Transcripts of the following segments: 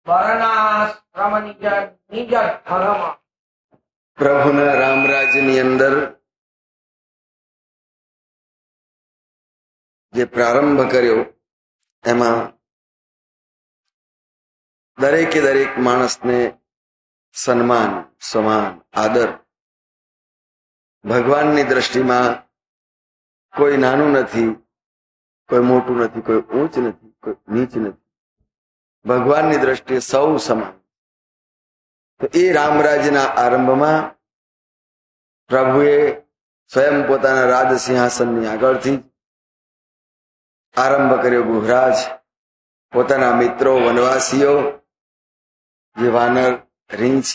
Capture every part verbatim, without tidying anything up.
પ્રભુના રામરાજની અંદર જે પ્રારંભ કર્યો એમાં દરેકે દરેક માણસને સન્માન, સમાન, આદર. ભગવાનની દ્રષ્ટિમાં કોઈ નાનું નથી, કોઈ મોટું નથી, કોઈ ઊંચ નથી, કોઈ નીચ નથી. ભગવાનની દ્રષ્ટિએ સૌ સમાન. તો એ રામરાજના આરંભમાં પ્રભુએ સ્વયં પોતાના રાજ સિંહાસનની આગળથી આરંભ કર્યો. ગુહરાજ પોતાના મિત્રો વનવાસીઓ જે વાનર, રીંછ,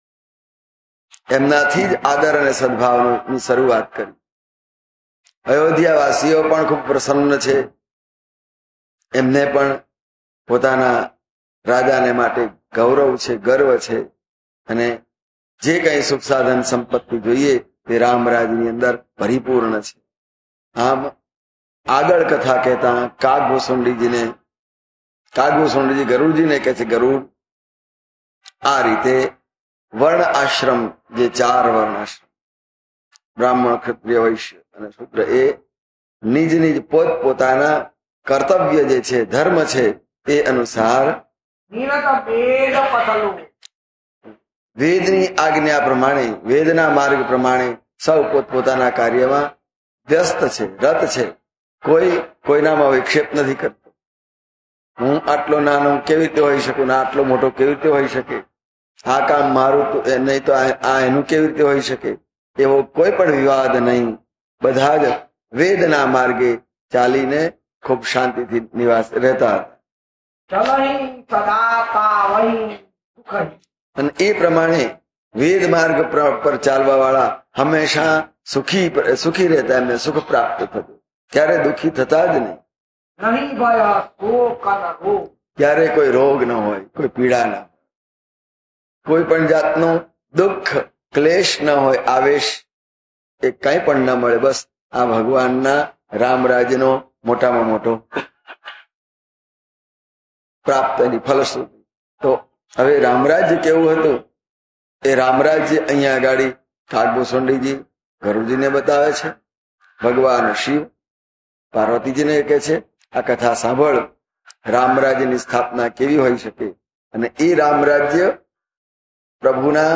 એમનાથી જ આદર અને સદભાવની શરૂઆત કરી. અયોધ્યાવાસીઓ પણ ખૂબ પ્રસન્ન છે. એમને પણ પોતાના રાજાને માટે ગૌરવ છે, ગર્વ છે. અને જે કંઈ સુખ સાધન સંપત્તિ જોઈએ તે રામરાજની અંદર પરિપૂર્ણ છે. આમ આગળ કથા કહેતા કાગભૂષુંડીજીને કાગભૂષુંડીજી ગરુડજીને કહે છે, ગરુડ આ રીતે વર્ણ આશ્રમ, જે ચાર વર્ણ આશ્રમ બ્રાહ્મણ, ક્ષત્રિય, વૈશ્ય અને શૂદ્ર, એ નિજ નિજ પોત પોતાના કર્તવ્ય જે છે, ધર્મ છે, એ અનુસાર વેદની આજ્ઞા પ્રમાણે, વેદના માર્ગ પ્રમાણે સૌ પોતપોતાના કાર્યમાં વ્યસ્ત છે, રત છે. કોઈ કોઈનામાં વિક્ષેપ નથી કરતો. હું આટલો નાનો કેવી રીતે હોઈ શકું ને આટલો મોટો કેવી રીતે હોઈ શકે, આ કામ મારું તો નહીં તો આ એનું કેવી રીતે હોઈ શકે, એવો કોઈ પણ વિવાદ નહીં. બધા જ વેદના માર્ગે ચાલીને ખૂબ શાંતિથી નિવાસ રહેતા હતા. અને એ પ્રમાણે વેદ માર્ગ પર ચાલવા વાળા હંમેશા સુખી સુખી રહેતા, એમને સુખ પ્રાપ્ત થતું, ક્યારે દુઃખી થતા જ નહીં. ક્યારે કોઈ રોગ ન હોય, કોઈ પીડા ના, કોઈ પણ જાતનું દુઃખ, ક્લેશ ન હોય, આવેશ એ કઈ પણ ન મળે. બસ આ ભગવાનના રામરાજનો મોટામાં મોટો પ્રાપ્તની ફલશ્રુતિ. તો હવે રામરાજ્ય કેવું હતું એ રામરાજ્ય અહીંયા આગળ કાગભૂષુંડીજી ગરુડજીને બતાવે છે. ભગવાન શિવ પાર્વતીજીને કહે છે, આ કથા સાંભળ, રામરાજ્યની સ્થાપના કેવી હોઈ શકે. અને એ રામરાજ્ય પ્રભુના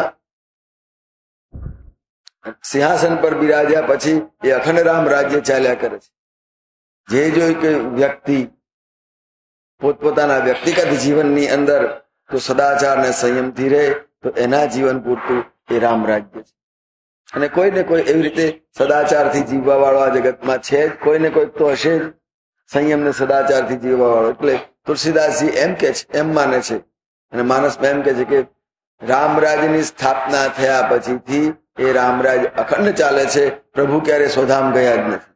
સિંહાસન પર બિરાજ્યા પછી એ અખંડ રામ રાજ્ય ચાલ્યા કરે છે. જે જોઈ કે વ્યક્તિ પોતપોતાના વ્યક્તિગત જીવનની અંદર તો સદાચાર ને સંયમથી રહે તો એના જીવન પૂરતું એ રામ રાજ્ય છે. અને કોઈને કોઈ એવી રીતે સદાચારથી જીવવા વાળો આ જગતમાં છે જ, કોઈને કોઈ તો હશે જ સંયમ ને સદાચારથી જીવવા વાળો. એટલે તુલસીદાસજી એમ કે છે, એમ માને છે અને માનસમાં એમ કે છે કે રામરાજની સ્થાપના થયા પછીથી એ રામરાજ અખંડ ચાલે છે. પ્રભુ ક્યારે સોધામ ગયા જ નથી.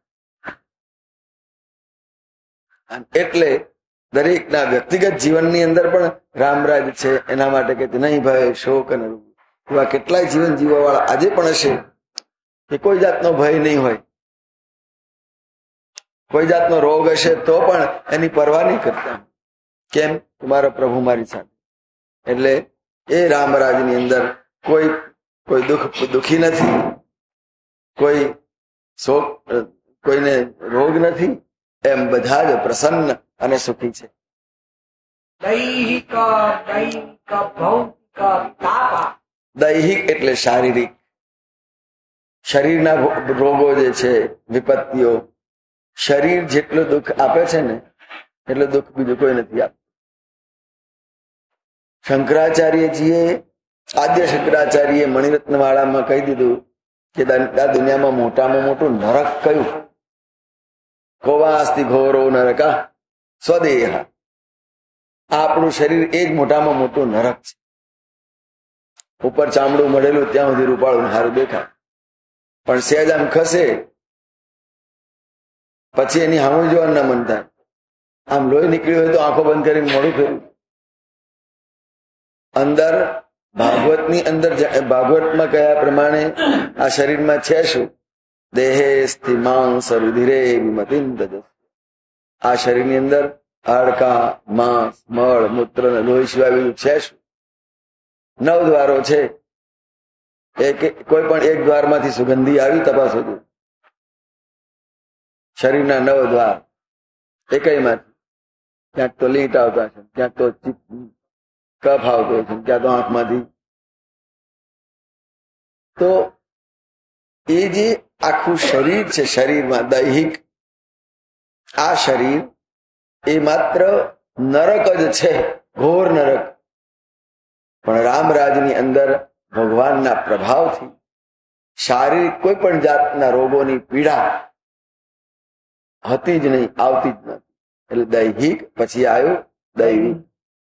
એટલે દરેકના વ્યક્તિગત જીવનની અંદર પણ રામરાજ છે. એના માટે કે નહીં ભય શોક અને એવા કેટલાય જીવન જીવવા વાળા આજે પણ હશે કે કોઈ જાતનો ભય નહીં હોય, કોઈ જાતનો રોગ હશે તો પણ એની પરવા નહીં કરતા. કેમ? મારો પ્રભુ મારી સાથે. એટલે એ રામરાજની અંદર કોઈ કોઈ દુઃખ દુઃખી નથી, કોઈ શોક, કોઈને રોગ નથી. એમ બધા જ પ્રસન્ન અને સુખી છે. દૈહિક એટલે શારીરિક, શરીરના રોગો જે છે, વિપત્તિઓ, શરીર જેટલું દુઃખ આપે છે ને એટલું દુઃખ બીજું કોઈ નથી આપતું. શંકરાચાર્યજીએ, આદ્ય શંકરાચાર્યએ મણિરત્નવાળામાં કહી દીધું કે આ દુનિયામાં મોટામાં મોટું નરક કયું? કોવાસ્તિ ઘોરો નરકા સ્વદેહ. આપણું શરીર એ જ મોટામાં મોટું નરક છે. ઉપર ચામડું મળેલું ત્યાં સુધી રૂપાળું સારું દેખાય, પણ સહેજ આમ ખસે પછી એની સામું જોવાનું ના મન થાય. આમ લોહી નીકળ્યું હોય તો આંખો બંધ કરીને મોઢું ફેરવું. અંદર ભાગવતની અંદર ભાગવતમાં કયા પ્રમાણે આ શરીરમાં છે શું? દેહે સ્થિ માંસ રુધિરે વિમતિન તજસ. આ શરીરની અંદર હાડકા, માંસ, મળ, મૂત્ર ને લોહી સિવાય બીજું છે શું? નવ દ્વારો છે. એક કોઈ પણ એક દ્વારમાંથી સુગંધી આવી તપાસો છો? શરીરના નવ દ્વાર એકઈમાંથી ક્યાંક તો લીંટ આવતા છે, ક્યાંક તો કફ આવતો છે, ક્યાં તો આંખમાંથી. તો એ જે આખું શરીર છે, શરીરમાં દૈહિક આ શરીર એ માત્ર નરક જ છે, ઘોર નરક. પણ રામરાજની અંદર ભગવાનના પ્રભાવથી શારીરિક કોઈ પણ જાતના રોગોની પીડા હતી જ નહીં, આવતી જ નથી. એટલે દૈહિક પછી આવ્યું દૈવિક,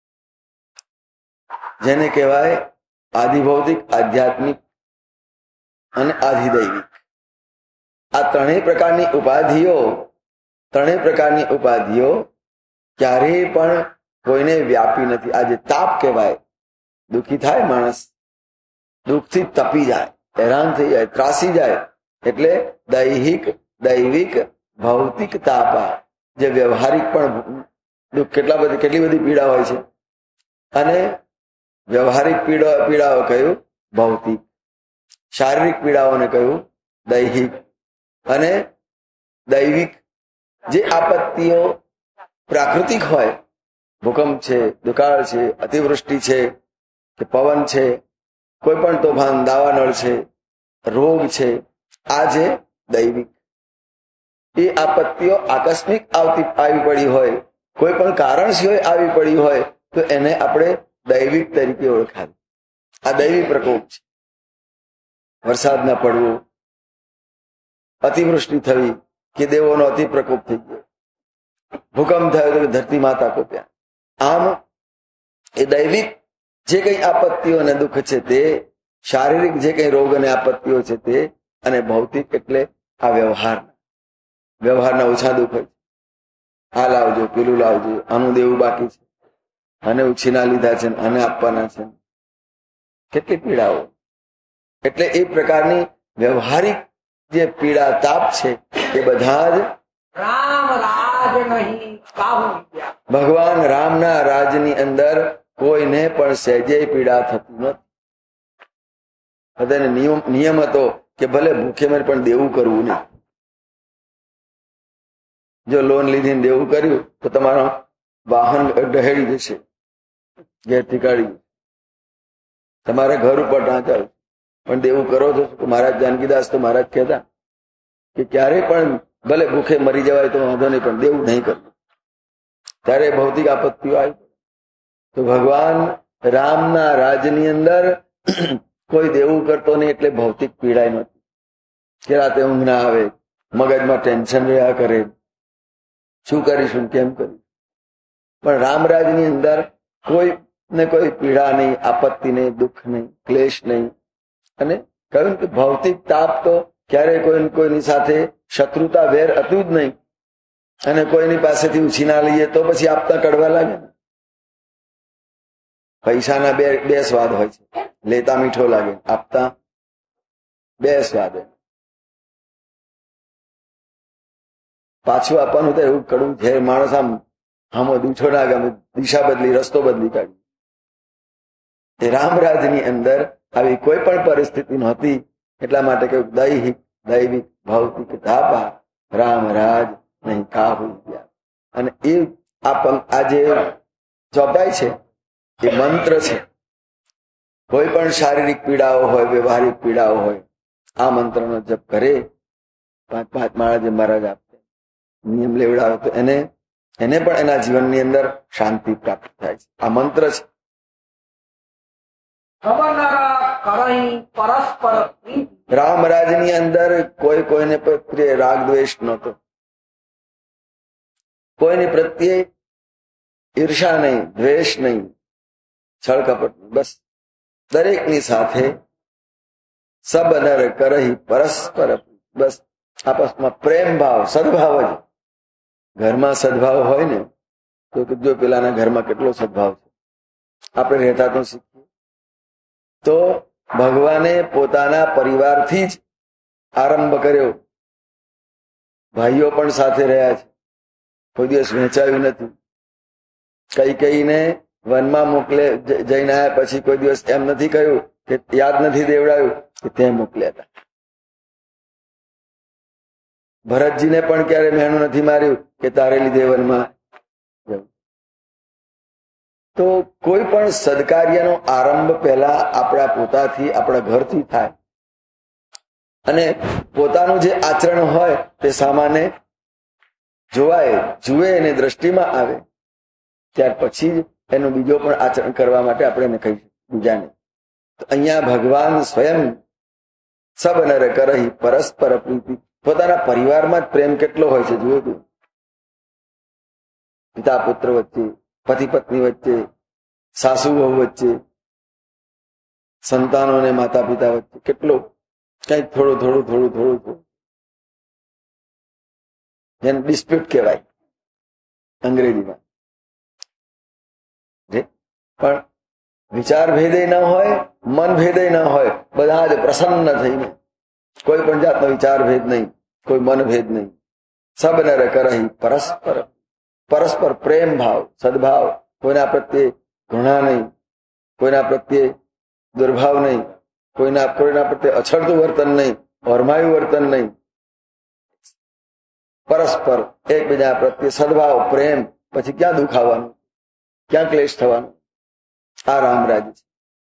જેને કહેવાય આધિભૌતિક, આધ્યાત્મિક અને આધિદૈવિક. આ ત્રણેય પ્રકારની ઉપાધિઓ ત્રણેય પ્રકારની ઉપાધિઓ ક્યારેય પણ કોઈને વ્યાપી નથી. આજે તાપ કહેવાય, દુઃખી થાય માણસ, દુઃખથી તપી જાય, હેરાન થઈ જાય, ત્રાસી જાય. એટલે દૈહિક, દૈવિક, ભૌતિક તાપા, જે વ્યવહારિક પણ દુઃખ, કેટલા બધી કેટલી બધી પીડા હોય છે. અને વ્યવહારિક પીડા પીડાઓ કહ્યું ભૌતિક, શારીરિક પીડાઓને કહ્યું દૈહિક. અને દૈવિક જે આપત્તિઓ પ્રાકૃતિક હોય, ભૂકંપ છે, દુકાળ છે, અતિવૃષ્ટિ છે કે પવન છે, કોઈ પણ તોફાન, દાવાનળ છે, રોગ છે, આ જે દૈવિક. એ આપત્તિઓ આકસ્મિક આવતી આવી પડી હોય, કોઈ પણ કારણ સિવાય આવી પડી હોય, તો એને આપણે દૈવિક તરીકે ઓળખાવી. આ દૈવી પ્રકોપ છે. વરસાદ ન પડવો, અતિવૃષ્ટિ થવી કે દેવોનો અતિ પ્રકોપ થઈ ગયો, ભૂકંપ થયો તો ધરતી માતા કોપ્યા. આમ એ દૈવિક જે કઈ આપત્તિઓ અને દુઃખ છે તે, શારીરિક જે કઈ રોગ અને આપત્તિઓ છે તે, અને ભૌતિક એટલે આ વ્યવહાર વ્યવહારના ઓછા દુઃખ હોય. આ લાવજો, પેલું લાવજો, આનું દેવું બાકી છે, આને ઉછીના લીધા છે, આને આપવાના છે, કેટલી પીડાઓ. એટલે એ પ્રકારની વ્યવહારિક જે પીડા તાપ છે એ બધા જ રામ રાજ નહીં કાહુ વિદ્યા. ભગવાન રામના રાજની અંદર કોઈને પણ સહેજે પીડા થતી નથી. બધાને નિયમ નિયમ હતો કે ભલે ભૂખે મરે પણ દેવું કરવું નહીં. જો લોન લીધીને દેવું કર્યું તો તમારો વાહન ડહેડી જશે, ઘેરથી કાઢી તમારે ઘર ઉપર ઢાંચાવ. પણ દેવું કરો છો. મહારાજ જાનકીદાસ તો મહારાજ કહેતા કે ક્યારેય પણ ભલે ભૂખે મરી જવાય તો વાંધો નહીં, પણ દેવું નહીં કરવું. ત્યારે ભૌતિક આપત્તિઓ આવી. તો ભગવાન રામના રાજની અંદર કોઈ દેવું કરતો નહીં, એટલે ભૌતિક પીડાય નથી. કે રાતે ઊંઘ ના આવે, મગજમાં ટેન્શન રહ્યા કરે, શું કરીશું, કેમ કરીશું. પણ રામરાજની અંદર કોઈ ને કોઈ પીડા નહીં, આપત્તિ નહીં, દુઃખ નહીં, ક્લેશ નહીં. અને કહ્યું કે ભૌતિક તાપ તો ક્યારેય કોઈ કોઈની સાથે શત્રુતા, વેર હતું જ નહીં. અને કોઈની પાસેથી ઉછીના લઈએ તો પછી આપતા કડવા લાગે ને. પૈસાના બે બે સ્વાદ હોય છે, લેતા મીઠો લાગે, આપતા બે સ્વાદ. પાછું આપવાનું તો એવું કડવું છે, માણસ આમ આમો દૂઠો ના ગમે, દિશા બદલી, રસ્તો બદલી કાઢી. એ રામરાજની અંદર આવી કોઈ પણ પરિસ્થિતિ નહોતી. એટલા માટે કહ્યું દૈહિક, દૈવિક, ભૌતિક તાપા, રામ રાજ નહીં કાહુ વિદ્યા. અને એ આ જે ચોપાઈ છે એ મંત્ર છે. કોઈ પણ શારીરિક પીડાઓ હોય, વ્યવહારિક પીડાઓ હોય, આ મંત્રનો જપ કરે, પાંચ પાંચ માળા જે મહારાજ આપે, નિયમ લેવડાવે, તો એને એને પણ એના જીવનની અંદર શાંતિ પ્રાપ્ત થાય છે. આ મંત્ર છે. રામરાજની અંદર કોઈ કોઈને પ્રત્યે રાગ દ્વેષ નહોતો, કોઈની પ્રત્યે ઈર્ષા નહીં, દ્વેષ નહીં, છળ કપટ નહીં. બસ દરેકની સાથે સબ નર કરહી પરસ્પર. બસ આપસમાં પ્રેમ ભાવ, સદભાવ જ. ઘરમાં સદભાવ હોય ને તો જો પેલાના ઘરમાં કેટલો સદભાવ છે, આપણે રહેતા તો શીખીએ. તો ભગવાને પોતાના પરિવારથી જ આરંભ કર્યો. ભાઈઓ પણ સાથે રહ્યા છે, કોઈ દિવસ વહેંચાયું નથી. કઈ કઈને વનમાં મોકલે જઈને આવ્યા પછી કોઈ દિવસ એમ નથી કહ્યું કે યાદ નથી દેવડાયું કે તે મોકલ્યા હતા. ભરતજીને પણ ક્યારે મહેણું નથી માર્યું કે તારે લીધે વનમાં જવું. તો કોઈ પણ સદકાર્યનો આરંભ પહેલા આપણા પોતાથી આપણા ઘરથી થાય અને પોતાનું જે આચરણ હોય તે સામાન્ય જોવાય જુએ અને દ્રષ્ટિમાં આવે ત્યાર પછી જ એનું બીજો પણ આચરણ કરવા માટે આપણે એને કહીશું બીજાને. તો અહીંયા ભગવાન સ્વયં સબ નર કરહી પરસ્પર પ્રીતિ. પોતાના પરિવારમાં જ પ્રેમ કેટલો હોય છે જુઓ તું. પિતા પુત્ર વચ્ચે, પતિ પત્ની વચ્ચે, સાસુ વહુ વચ્ચે, સંતાનો અને માતા પિતા વચ્ચે કેટલો કઈક થોડું થોડું થોડું થોડું થોડું જેને ડિસ્પ્યુટ કહેવાય અંગ્રેજીમાં. પણ વિચાર ભેદે ન હોય, મન ભેદે ન હોય, બધા જ પ્રસન્ન થઈને, કોઈ પણ જાતનો વિચાર ભેદ નહીં, કોઈ મન ભેદ નહીં. સબ નર કરહી પરસ્પર પરસ્પર પ્રેમ ભાવ, સદભાવ, કોઈના પ્રત્યે ઘૃણા નહીં, કોઈના પ્રત્યે દુર્ભાવ નહીં, કોઈના કોઈના પ્રત્યે અછડતું વર્તન નહીં, ઓરમાયું વર્તન નહીં. પરસ્પર એકબીજા પ્રત્યે સદભાવ, પ્રેમ. પછી ક્યાં દુઃખ આવવાનું, ક્યાં ક્લેશ થવાનું? આ રામરાજ છે.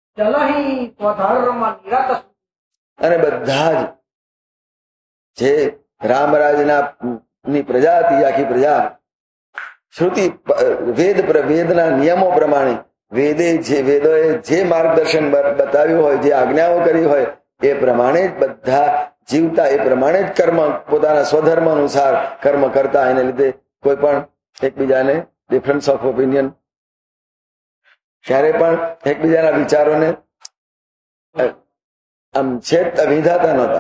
અને બધા જ જે રામરાજના ની પ્રજા હતી, આખી પ્રજા શ્રુતિ વેદ વેદના નિયમો પ્રમાણે વેદે જે વેદોએ જે માર્ગદર્શન બતાવ્યું હોય, જે આજ્ઞાઓ કરી હોય એ પ્રમાણે જ બધા જીવતા, એ પ્રમાણે જ કર્મ પોતાના સ્વધર્મ અનુસાર કર્મ કરતા. એને લીધે કોઈ પણ એકબીજાને ડિફરન્સ ઓફ ઓપિનિયન, ક્યારે પણ એકબીજાના વિચારોને આમ છેદ વિધાતા નહોતા.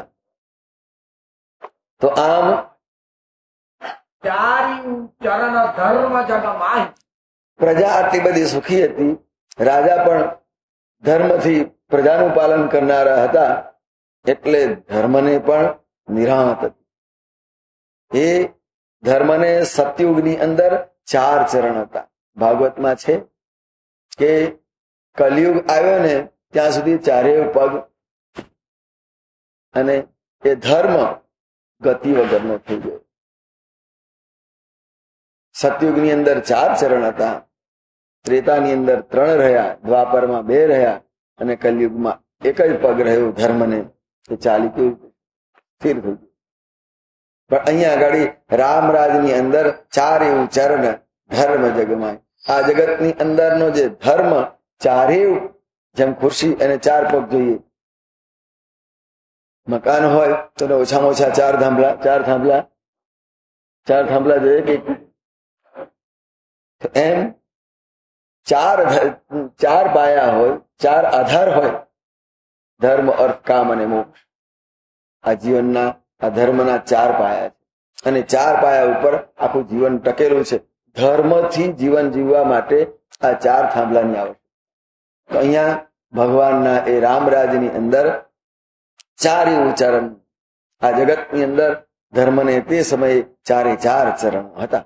તો આમ પ્રજા આટલી બધી સુખી હતી. રાજા પણ ધર્મથી પ્રજાનું પાલન કરનારા હતા, એટલે ધર્મને પણ નિરાંત હતી. એ ધર્મને સતયુગની અંદર ચાર ચરણ હતા. ભાગવતમાં છે કે કલયુગ આવ્યો ને ત્યાં સુધી ચારેય પગ અને એ ધર્મ ગતિ વગરનો થઈ ગયો. સતયુગની અંદર ચાર ચરણ હતા, ત્રેતાની અંદર ત્રણ રહ્યા, દ્વાપરમાં બે રહ્યા અને કલયુગમાં એક જ પગ રહ્યો ધર્મને. એ ચાલી કેવું સ્થિર થઈ ગયું. પણ અહીંયા આગળ રામરાજની અંદર ચાર એવું ચરણ ધર્મ જગમાય. આ જગતની અંદરનો જે ધર્મ ચારેય, જેમ ખુરશી અને ચાર પગ જોઈએ, મકાન હોય તો ઓછામાં ઓછા ચાર થાંભલા ચાર થાંભલા ચાર થાંભલા જોઈએ કે એમ ચાર ચાર પાયા હોય, ચાર આધાર હોય. ધર્મ, અર્થ, કામ અને મોક્ષ. આ જીવનના આ ધર્મના ચાર પાયા છે અને ચાર પાયા ઉપર આખું જીવન ટકેલું છે. ધર્મથી જીવન જીવવા માટે આ ચાર થાંભલાની આવશ્યક. તો અહીંયા ભગવાનના એ રામરાજની અંદર ચાર એવું ચરણ. આ જગતની અંદર ધર્મને તે સમયે ચારે ચાર ચરણ હતા.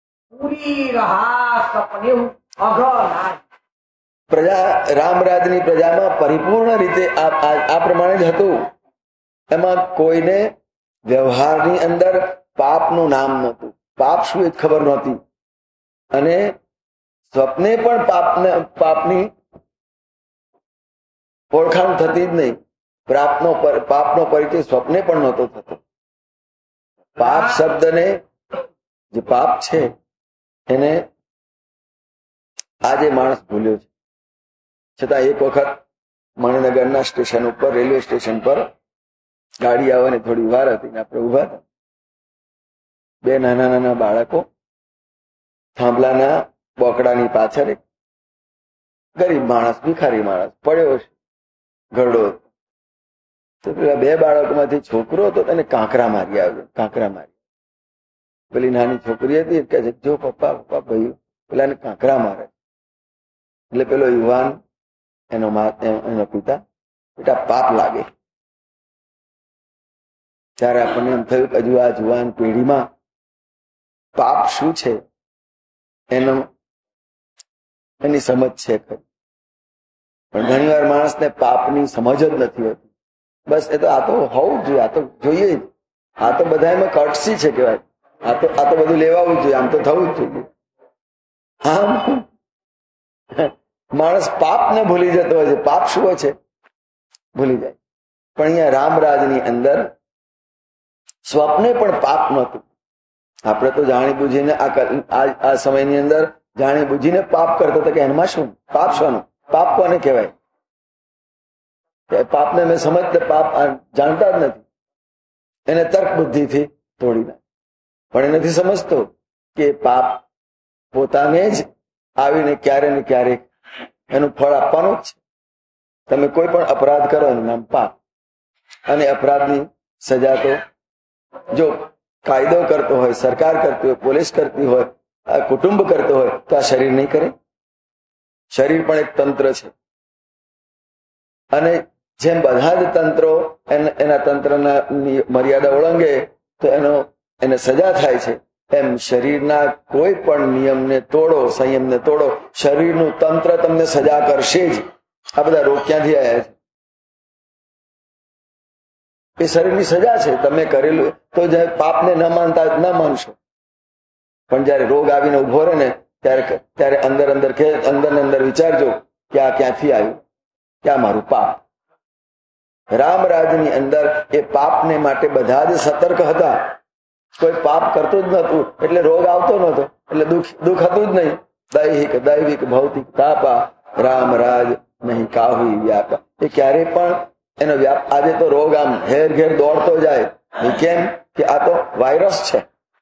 પ્રજા રામરાજની પ્રજામાં પરિપૂર્ણ રીતે આ પ્રમાણે જ હતું. એમાં કોઈને વ્યવહારની અંદર પાપનું નામ નહોતું. પાપ શું એ ખબર નહોતી અને સ્વપ્ને પણ પાપને પાપની ઓળખાણ થતી જ નહીં. પાપનો પાપનો પરિચય સ્વપ્ને પણ નહોતો થતો. પાપ શબ્દને, જે પાપ છે એને આજે માણસ ભૂલ્યો છે. છતાં એક વખત મણિનગરના સ્ટેશન ઉપર, રેલવે સ્ટેશન પર ગાડી આવવાની થોડી વાર હતી ને આપણે ઉભા હતા. બે નાના નાના બાળકો થાંભલાના બોકડાની પાછળ એક ગરીબ માણસ, ભિખારી માણસ પડ્યો છે, ઘરડો. તો પેલા બે બાળકોમાંથી છોકરો હતો તેને કાંકરા મારી આવ્યો. કાંકરા મારી પેલી નાની છોકરી હતી કે છે, જો પપ્પા પપ્પા ભાઈ પેલાને કાંકરા મારે. એટલે પેલો યુવાન, એનો એનો પિતા, બેટા પાપ લાગે. ત્યારે આપણને એમ થયું કે હજુ આ જુવાન પેઢીમાં પાપ શું છે એનો એની સમજ છે ખરી. પણ ઘણી વાર માણસને પાપની સમજ જ નથી હોતી. બસ એ તો આ તો હોવું જોઈએ, આ તો જોઈએ જ, આ તો બધા એમાં કટસી છે કહેવાય, આ તો આ તો બધું લેવાવું જોઈએ, આમ તો થવું જ જોઈએ. આમ માણસ પાપને ભૂલી જતો હોય છે. પાપ શું હોય છે ભૂલી જાય. પણ અહીંયા રામરાજની અંદર સ્વપ્ને પણ પાપ નહોતું. આપણે તો જાણી બુજીને આ સમયની અંદર જાણી બુજીને પાપ કરતા હતા કે એમાં શું પાપ, શાનું પાપ કોને કહેવાય? પાપને મેં સમજતા પાપ જાણતા જ નથી, એને તર્ક બુદ્ધિથી તોડી નાખે. પણ એ નથી સમજતો કે પાપ પોતાને જ આવીને ક્યારે ને ક્યારેક એનું ફળ આપવાનું જ છે. તમે કોઈ પણ અપરાધ કરો એનું નામ પાપ, અને અપરાધની સજા તો જો કાયદો કરતો હોય, સરકાર કરતી હોય, પોલીસ કરતી હોય, આ કુટુંબ કરતો હોય તો આ શરીર નહીં કરે? શરીર પણ એક તંત્ર છે, અને જેમ બધા જ તંત્રો એના તંત્રના મર્યાદા ઓળંગે તો એનો એને સજા થાય છે, એમ શરીરના કોઈ પણ નિયમને તોડો, સંયમને તોડો, શરીરનું તંત્ર તમને સજા કરશે જ. આ બધા રોગ ક્યાંથી આવ્યા છે? એ શરીરની સજા છે. તમે કરેલું તો પાપને ન માનતા ન માનશો, પણ જયારે રોગ આવીને ઉભો રહે ને ત્યારે ત્યારે અંદર અંદર કે અંદર ને અંદર વિચારજો કે આ ક્યાંથી આવ્યું, કે આ મારું પાપ. રામરાજની અંદર એ પાપને માટે બધા જ સતર્ક હતા. કોઈ પાપ કરતું જ નતું એટલે રોગ આવતો નતો, એટલે દુઃખ દુઃખ હતું જ નહીં. દૈહિક દૈવિક ભૌતિક તાપા રામરાજ નહીં કાહુ વ્યાપા. એ ક્યારે પણ એનો વ્યાપ. આજે તો રોગ આમ ઘેર ઘેર દોડતો જાય. કેમ કે આ તો વાયરસ છે,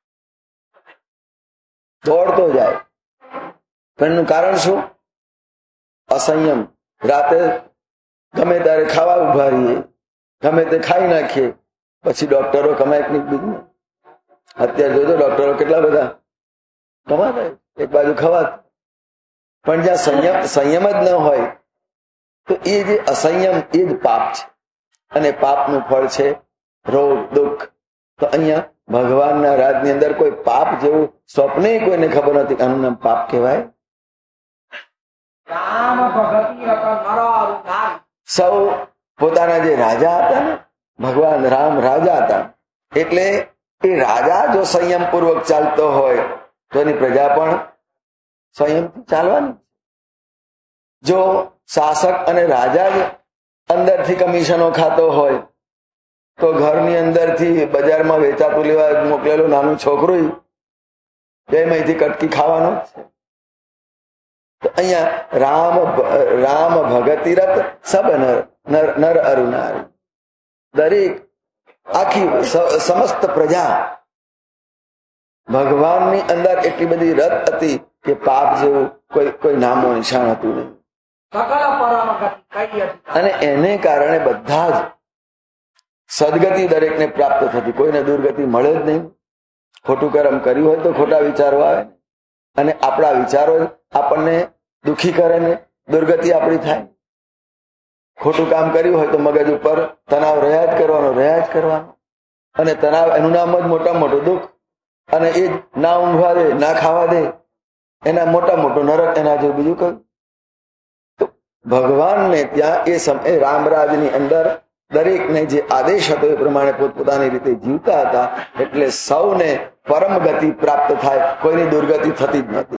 દોડતો જાય. પણ એનું કારણ શું? અસંયમ. રાતે ગમે ત્યારે ખાવા ઉભા રહીએ, ગમે તે ખાઈ નાખીએ, પછી ડોક્ટરો કમાય કે બીજું. અત્યારે જોજો ડોક્ટરો કેટલા બધા કમાતા, એક બાજુ ખવાત. પણ જ્યાં સંયમ સંયમ જ ન હોય તો એ જે અસંયમ એ જ પાપ છે, અને પાપનું ફળ છે રોગ દુઃખ. તો અહીંયા ભગવાનના રાજની અંદર કોઈ પાપ જેવું સ્વપ્ને કોઈને ખબર નથી. આનું નામ પાપ કહેવાય. રામ ભગતી રત નર અરુ નારી. સૌ પોતાના જે રાજા હતા ને, ભગવાન રામ રાજા હતા, એટલે એ રાજા જો સંયમ પૂર્વક ચાલતો હોય તો એની પ્રજા પણ સંયમથી ચાલવાની. જો શાસક અને રાજા જ અંદરથી કમિશનો ખાતો હોય તો ઘરની અંદરથી બજારમાં વેચાતું લેવા મોકલેલું નાનું છોકરું બે મહીથી કટકી ખાવાનું જ છે. તો અહીંયા રામ રામ ભગતિરત સબ નર નર અરુ નારી, દરેક આખી સમસ્ત પ્રજા ભગવાનની અંદર એટલી બધી રત હતી કે પાપ જેવું કોઈ કોઈ નામો નિશાન હતું નહીં. સકલ પરમ ગતિ કઈ હતી. અને એને કારણે બધા જ સદગતિ દરેકને પ્રાપ્ત થતી, કોઈને દુર્ગતિ મળે જ નહીં. ખોટું કર્મ કર્યું હોય તો ખોટા વિચારો આવે, અને આપણા વિચારો આપણને દુઃખી કરે ને દુર્ગતિ આપણી થાય. ખોટું કામ કર્યું હોય તો મગજ ઉપર તણાવ રહ્યા જ કરવાનો રહ્યા જ કરવાનો, અને તણાવ એનું નામ જ મોટા મોટું દુઃખ. અને એ ના ઊંઘવા દે, ના ખાવા દે, એના મોટા મોટું નરક, એના જેવું બીજું કયું. તો ભગવાનને ત્યાં એ સમયે રામરાજની અંદર દરેકને જે આદેશ હતો એ પ્રમાણે પોતપોતાની રીતે જીવતા હતા, એટલે સૌને પરમ ગતિ પ્રાપ્ત થાય, કોઈની દુર્ગતિ થતી જ નથી.